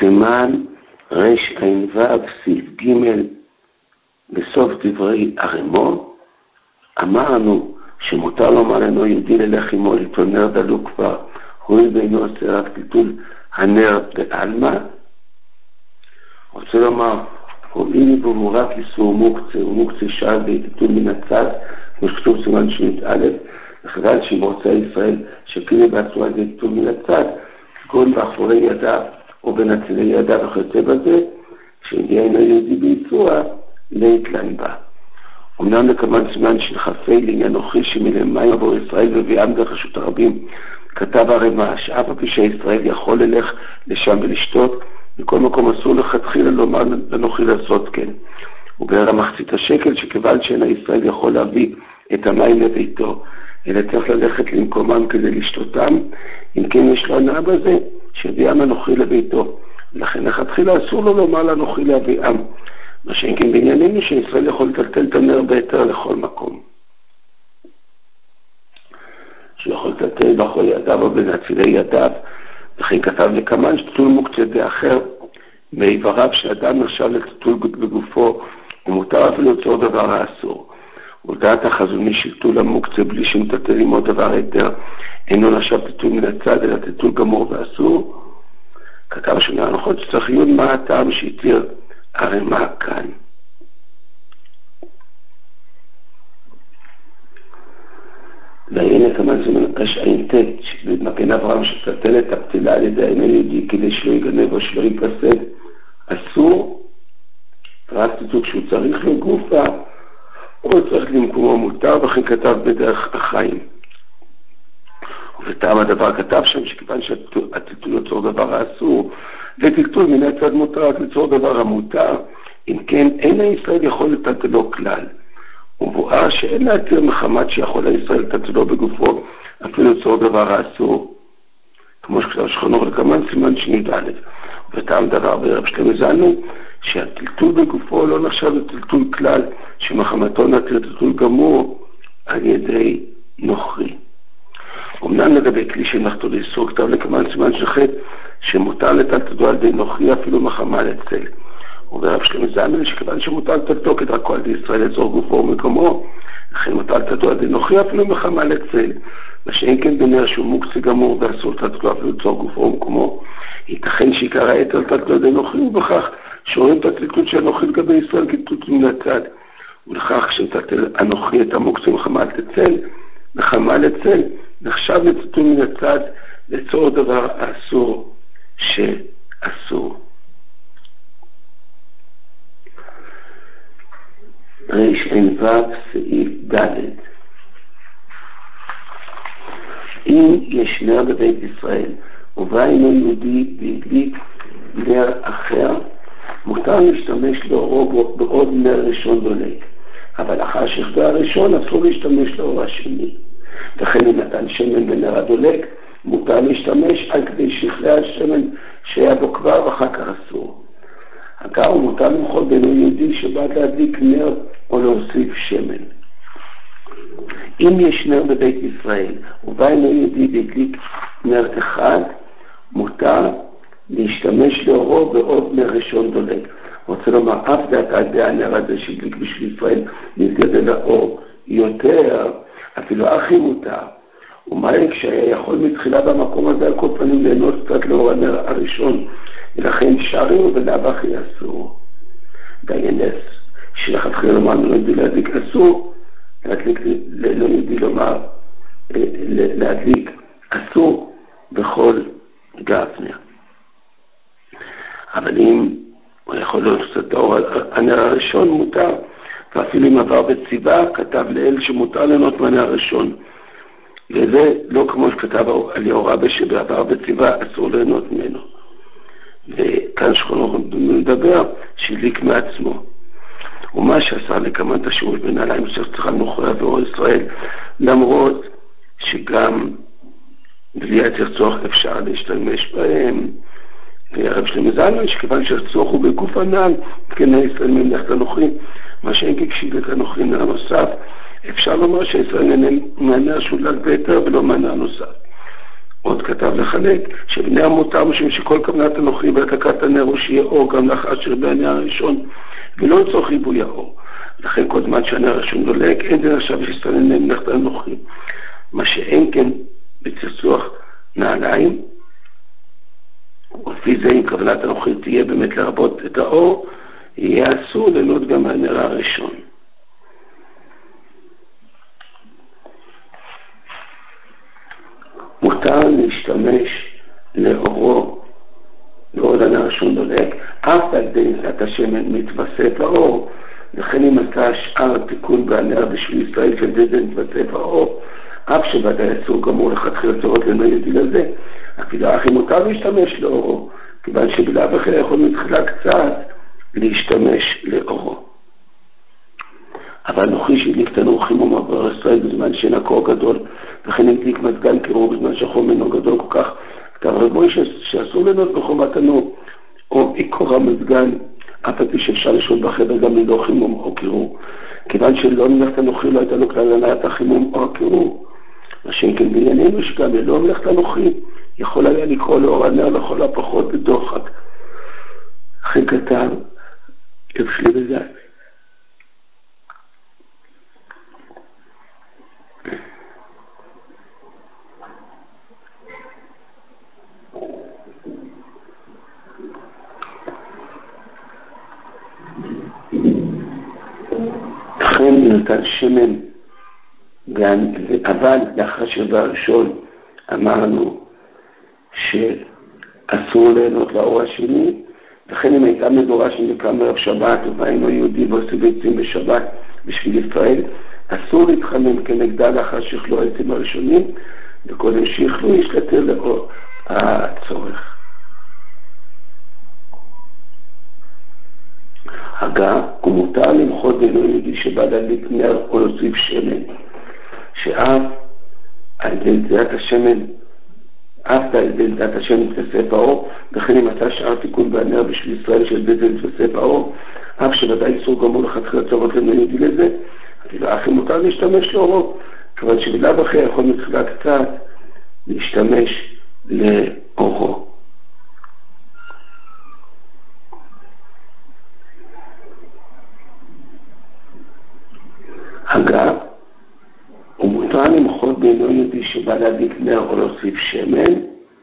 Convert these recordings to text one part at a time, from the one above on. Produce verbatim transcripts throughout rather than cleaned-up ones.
סימן רש עין ו' סעיף ג' בסוף דברי הרמו, אמרנו שמותר לומר לנו יהודי ללך עמו ליטול נר דלוק כבר, הואיל ואינו עושה רק ביטול הנר בעלמא. רוצה לומר, הואיל והוא רק איסור מוקצה, ומוקצה שאל ביטול מן הצד, כמו שכתוב סימן שנית א', וכיוון שמוצא ישראל שפיני בעצמו על ביטול מן הצד, כגון באחורי ידיו או בנצילי ידיו וכיוצא בזה, שהגיע אינו יהודי ביצוע, להתלן בה. אמנם לכמן סימן שנחפי לעניין אוכי שמלמיים עבור ישראל וביאם דרך רשות הרבים, כתב הרמ"א שאף על פי שישראל יכול ללך לשם ולשתות, מכל מקום אסור לכתחילה לומר לנוכי לעשות כן. ובער המחצית השקל שכיוון שאין ישראל יכול להביא את המים לביתו, אלא צריך ללכת למקומם כדי לשתותם, אם כן יש לו הנאה בזה שביאם הנוכי לביתו. לכן לכתחילה אסור לו לומר לנוכי להביאם. מה שאין כן בענייננו שישראל יכול לטלטל את הנר בהיתר לכל מקום. שהוא יכול לטלטל באחורי ידיו או בנצילי ידיו, וכן כתב לכמן שטלטול מוקצה באחר מאיבריו שאדם נחשב לטלטול בגופו, ומותר אפילו ליצור דבר האסור. ולדעת החזון איש שטלטול המוקצה בלי שמטלטל עם עוד דבר היתר, אינו נחשב טלטול מן הצד אלא טלטול גמור ואסור. כתב שונה הנחות שצריך עיון מה הטעם שהתיר הרמ"א כאן. והנה כמן סימן רשעים ט' שבמגן אברהם שטלטל את הפתילה על ידי האינו יהודי כדי שלא יגנב או שלא ייפסד, אסור, רק תתוק שהוא צריך לו גופה או צריך למקומו מותר, וכן כתב בדרך החיים. ובטעם הדבר כתב שם שכיוון שהטלטול יצור דבר האסור, וטלטול מן הצד מותר רק ליצור דבר המותר, אם כן אין הישראל יכול לטלטלו כלל. ומבואר שאין להתיר מחמת שיכול הישראל לטלטלו בגופו אפילו ליצור דבר האסור, כמו שכתב שכנו לכמן סימן שנית א'. ובטעם דבר בערב שלמה זנו שהטלטול בגופו לא נחשב לטלטול כלל, שמחמתו נתיר טלטול גמור על ידי נוכרי. אמנם לגבי כלי שנחתו לאיסור כתב לכמן סימן שחט שמותר לטלטלו על ידי נוכרי אפילו מחמה לצל. וברב שלמה זמן שכיוון שמותר לטלטלו כדרכו על ידי ישראל לאזור גופו ומקומו, לכן מותר לטלטלו על ידי נוכרי אפילו מחמה לצל. מה שאין כן בנר שהוא מוקצה גמור ואסור לטלטלו אפילו לאזור גופו ומקומו, ייתכן שעיקר היתר לטלטלו על ידי נוכרי, ובכך שרואים את הטלטלות של הנוכרי לגבי ישראל כטלטלות מן הצד. ולכך שמטלטל הנוכרי את המוקצה מחמה לצל, מחמה לצל נחשב לטלטול מן הצד ליצור דבר אסור שאסור. רש עין ו' סעיף ד' אם יש נר בבית ישראל ובא אינו יהודי והדליק נר אחר, מותר להשתמש לאורו בעוד נר ראשון דולק, אבל אחר שכבה הראשון אסור להשתמש לאור השני. וכן אם נתן שמן בנר הדולק, מותר להשתמש על כדי שכלה השמן שהיה בו כבר ואחר כך אסור. אגב, מותר למחול בינו יהודי שבא להדליק נר או להוסיף שמן. אם יש נר בבית ישראל ובא אינו יהודי והדליק נר אחד, מותר להשתמש לאורו בעוד נר ראשון דולק. רוצה לומר, אף דעת על די הנר הזה שהדליק בשביל ישראל נתגדל לאור יותר, אפילו הכי מותר. ומה כשהיה יכול מתחילה במקום הזה על כל פנים ליהנות קצת לאור הנר הראשון, ולכן שרים ולאבך אסור. דיינס שלכתחילה לומר לא יהודי להדליק אסור, להדליק לא יהודי לומר להדליק אסור בכל גפנר. אבל אם הוא יכול להיות קצת האור הנר הראשון מותר, ואפילו אם עבר בציבה כתב לאל שמותר ליהנות מהנר הראשון, וזה לא כמו שכתב על יהורבא שבעבר בציבה אסור ליהנות ממנו. וכאן שכונו מדבר שהדליק מעצמו. ומה שעשה לכמן את השימוש בנעליים שצריכה נוכרי עבור ישראל, למרות שגם בלי הצורך אפשר להשתמש בהם. והרב שלמה זלמן שכיוון שהצורך הוא בגוף הנעל, כן הישראל ממלכת הנוכרי, מה שאין ככשידליק הנוכרי נעל נוסף, אפשר לומר שישראל נהנה שולק ביתר ולא מנע נוסף. עוד כתב לחלק, שבני המותר משום שכל כוונת אנוכי בהדלקת הנר הוא שיהיה אור גם לאחר שרבי הנר הראשון, ולא לצורך ריבוי האור. לכן כל זמן שהנר הראשון דולק, אין דין עכשיו שישראל אינם מלאכת אנוכי. מה שאין כן בצחצוח נעליים, ולפי זה אם כוונת אנוכי תהיה באמת לרבות את האור, יהיה אסור ליהנות גם מהנר הראשון. מותר להשתמש לאורו, לאור הנר הראשון דולק, אף על ידי נזילת השמן מתווסף האור. לכן אם עשה שאר תיקון בהנר בשביל ישראל כדי זה מתווסף האור, אף שוודאי אסור גמור לכתחילה צורות לנו ידיל הזה, אפילו הכי מותר להשתמש לאורו, כיוון שבלעו אחר יכול מתחילה קצת להשתמש לאורו. אבל נוכי שהדליק את הנור חימום עבר ישראל בזמן שאין הקור גדול, וכן הדליק מזגן קירור בזמן שהחום אינו גדול כל כך, כתב רבוי שאסור ליהנות בחומת הנור, או עיקור המזגן, אף על פי שאפשר לשאול בחדר גם ללא חימום או קירור, כיוון שלא מלאכת אנוכי לא הייתה לו כלל הנעת החימום או הקירור. מה שאין כן בענייננו שגם ללא מלאכת אנוכי יכול היה לקרוא לאור הנר לכל הפחות בדוחק. אחרי כתב, יפשלי בזה. לכן נתן שמן, אבל לאחר שבא הראשון אמרנו שאסור ליהנות לאור השני, לכן אם הייתה מדורה שנקרא מערב שבת ובאינו יהודי ועושה ביצים בשבת בשביל ישראל, אסור להתחמם כנגדה לאחר שיכלו העצים הראשונים, וקודם שיכלו ישתתר לאור הצורך. הגה, הוא מותר למחות בינו יהודי שבא להדליק נר או להוסיף שמן, שאף על ידי נטילת השמן, אף על ידי נטילת השמן מתווסף האור, וכן אם עשה שאר תיקון בהנר בשביל ישראל שעל ידי זה מתווסף האור, אף שוודאי אסור גמור לכתחילה צורות לנו יהודי לזה, אפילו הכי מותר להשתמש לאורו, כיוון שבלעו אחר יכול מתחילה קצת להשתמש לאורו. אגב, הוא מותר למחות בינו יהודי שבא להדליק נר או להוסיף שמן,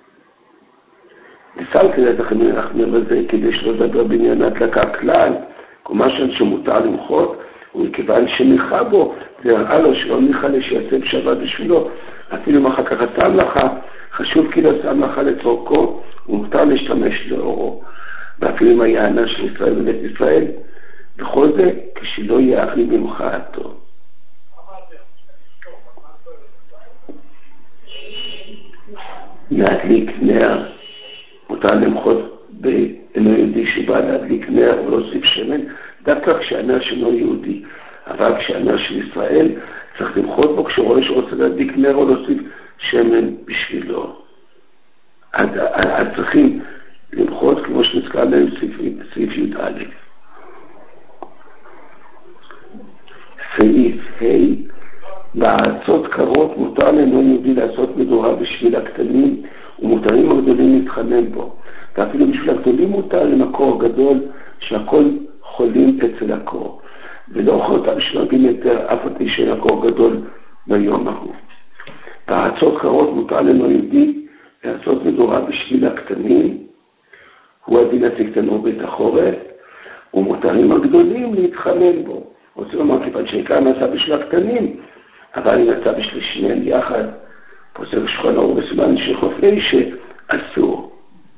וסל כדי לכם אנחנו בזה כדי שלא לדבר בעניין ההדלקה כלל, כל משהו שמותר למחות, ומכיוון שניחה בו, זה הראה לו שלא ניחה שיעשה בשבת בשבילו, אפילו אם אחר כך עשה מלאכה, חשוב כי לא עשה מלאכה לצורכו, הוא מותר להשתמש לאורו, ואפילו אם היה ענה של ישראל ובית ישראל, בכל זה כשלא יאכלי במחאתו. להדליק נר, מותר למחות באינו יהודי שבא להדליק נר או להוסיף שמן, דווקא כשהנר שלו יהודי, אבל כשהנר של ישראל צריך למחות בו כשרואה שרוצה להדליק נר או להוסיף שמן בשבילו. אז צריכים למחות כמו שנזכר להם סעיף י"א. סעיף ה' בארצות קרות מותר לאינו יהודי לעשות מדורה בשביל הקטנים ומותרים הגדולים להתחנן בו, ואפילו בשביל הגדולים מותר למקור גדול שהכל חולים אצל הקור, ולא יכול אותם בשלבים יותר אף על פי שאין הקור גדול ביום ההוא. בארצות קרות מותר לאינו יהודי לעשות מדורה בשביל הקטנים, הוא הדין הקטנו בית החורף, ומותרים הגדולים להתחנן בו. רוצה לומר כיוון שעיקר נעשה בשביל הקטנים, אבל אם נעשה בשביל שניהם יחד, פוסק שולחן ערוך בסימן שחופי שאסור.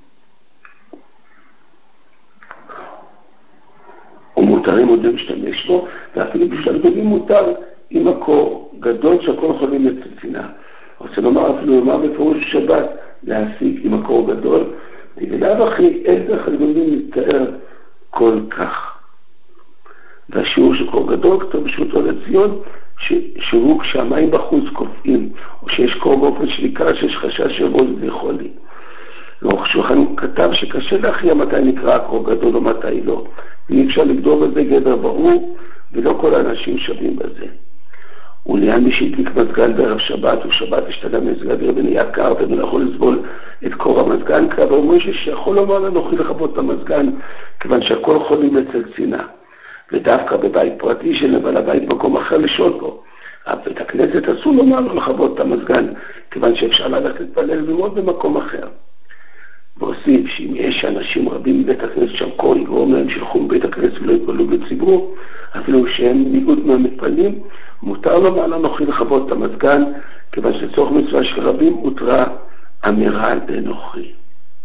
ומותרים עוד להשתמש בו, ואפילו בשביל הגדולים מותר עם מקור גדול שהכל יכולים לצצינה. רוצה לומר אפילו לומר בפירוש שבת להשיג עם מקור גדול, ובלעו אחי אין דרך הגדולים להתאר כל כך. והשיעור של קור גדול כתוב בשבותו לציון, שהוא כשהמים בחוץ קופאים, או שיש קור באופן שליקה שיש חשש שיבוא לזה חולי. וערוך שולחן כתב שקשה להכריע מתי נקרא קור גדול או מתי לא, ואי אפשר לגדור בזה גדר ברור, ולא כל האנשים שווים בזה. ולעניין מי שהדליק מזגן בערב שבת, ושבת השתנה מזגן ונהיה קר, ואני לא יכול לסבול את קור המזגן, כאבר מוישה שיכול לומר לאנוכי לכבות את המזגן, כיוון שהכל חולים אצל צנעה. ודווקא בבית פרטי של בעל הבית מקום אחר לשאול בו. בית הכנסת אסור לומר לו לכבות את המזגן, כיוון שאפשר ללכת להתפלל וללמוד במקום אחר. והוסיף שאם יש אנשים רבים בבית הכנסת שם קור יגרום להם שילכו מבית הכנסת ולא יתפללו בציבור, אפילו שהם מיעוט מהמתפללים, מותר לומר לאנוכי לכבות את המזגן, כיוון שצורך מצווה של רבים הותרה אמירה באנוכי.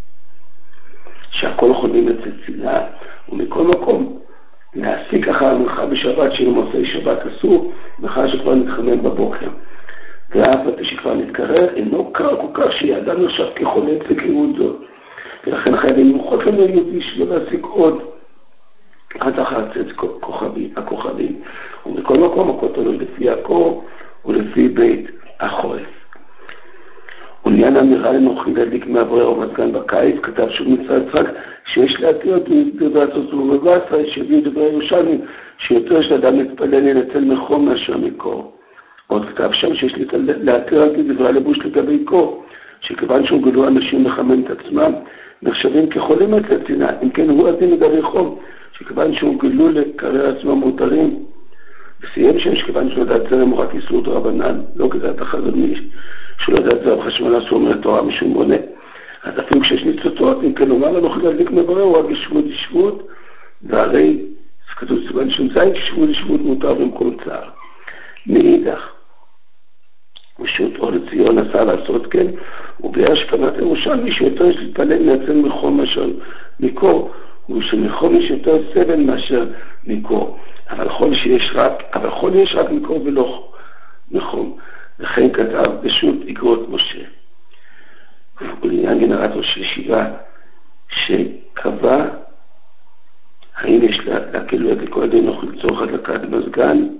שהכל חולים אצל צנעה, ומכל מקום להסיק אחר המנחה בשבת שלמוצאי שבת אסור, מאחר שכבר נתחמם בבוקר. ואף על פי שכבר נתקרר, אינו קר כל כך שיאדם נחשב כחולה אצל קרירות זו. ולכן חייבים למחות לנו יהודי שלא להסיק עוד עד אחר צאת הכוכבים. ומכל מקום הכל תלוי לפי הקור ולפי בית החורף. ולעניין אמירה לנוכחי להדליק מאוורר ומזגן בקיץ, כתב שוב מצווה יצחק שיש להתיר את דברי הסוסו ובבשר, שהביאו דברי ירושלמים, שיותר של אדם להתפלל לנצל מחום מאשר מקור. עוד כתב שם שיש להתיר את דברי הלבוש לגבי קור, שכיוון שהוגלו אנשים לחמם את עצמם, נחשבים כחולים אצל צנעה, אם כן הוא הדין לגבי חום, שכיוון שהוגלו לקרר עצמם מותרים, וסיים שם שכיוון שלדעת זרם הוא רק איסור דרבנן, לא כדעת החזון איש, שלדעת זרם חשמל אסור מן התורה משום מונה. אז אפילו כשיש ניצוצות, אם כן אומר לנו להדליק מברר, הוא רק ישבות ישבות, והרי כתוב סימן שם זין, ישבות ישבות מותר במקום צער. מאידך, פשוט אור לציון עשה לעשות כן, וביאר שכנת ירושלמי שיותר יש להתפלל מייצר מחום מאשר מקור, ושמחום יש יותר סבל מאשר מקור. אבל חול שיש רק, אבל חול יש רק מקור ולא מחום. לכן כתב פשוט אגרות משה. ולעניין גנרטור של שיבה, שקבע האם יש להקל את לכל ידי נוכל לצורך הדלקת מזגן,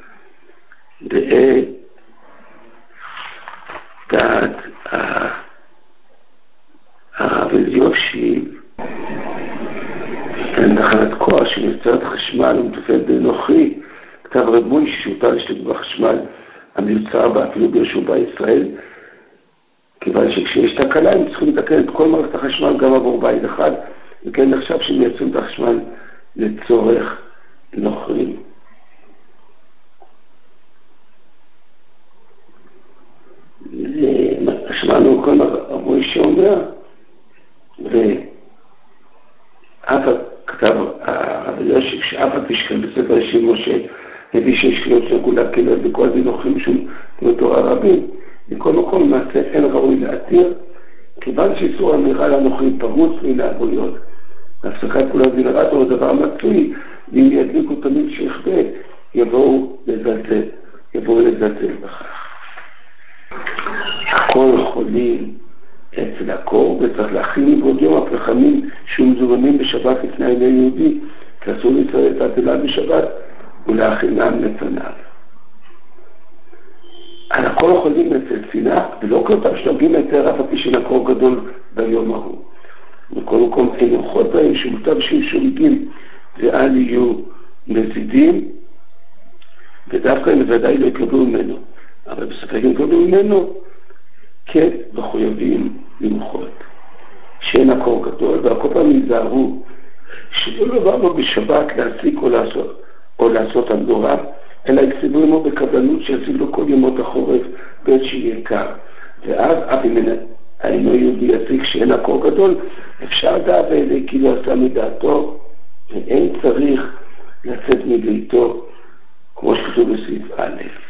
דעה דעת הרב אליושיב, כן, תחנת כוח שמייצרת חשמל ומטפל באנוכי, כתב רב מוישה שהותר להשתתף בחשמל המיוצר בה אפילו בישוב בישראל, כיוון שכשיש תקלה הם צריכים לתקן את כל מערכת החשמל גם עבור בית אחד, וכן נחשב שמייצרים את החשמל לצורך נוכרים. שמענו כל הרב מוישה אומר, ואף כתב הרב אליושיב שאף על פי שכן בספר של משה הביא שיש קריאות לגולה כלל בכל דין נוכרים שום תורה רבים. מכל מקום למעשה אין ראוי להתיר, כיוון שאיסור אמירה לנוכרים פרוץ מן העבויות. הפסקת כולה גנרטור הוא דבר מצוי, אם ידליקו תמיד שיכבה, יבואו לזלזל, יבואו לזלזל בכך. הכל חולים אצל הקור, וצריך להכין מבעוד יום הפרחמים שמזומנים בשבת לפני עיני יהודי, כי אסור לישראל את העתילה בשבת ולהכינם לפניו. על הכל חולים אצל צנעה, ולא כל פעם שנוגעים היתר אף הפי של הקור גדול ביום ההוא. בכל מקום אין אורחות בהם שמוטב שישולגים ואל יהיו מזידים, ודווקא הם ודאי לא יקבלו ממנו. אבל בספק הם יקבלו ממנו, כן, מחויבים למחות. שאין הקור גדול, והכל פעם יזהרו שלא לבוא לו בשבת להסיק או לעשות, או לעשות המדורה, אלא יקסיבו עמו בקבלנות שיציב לו כל ימות החורף בעת שיהיה קר. ואז אף אם אינו יהודי יסיק שאין הקור גדול, אפשר דעה ואלה כאילו עשה מדעתו, ואין צריך לצאת מביתו, כמו שכתוב בסעיף א'.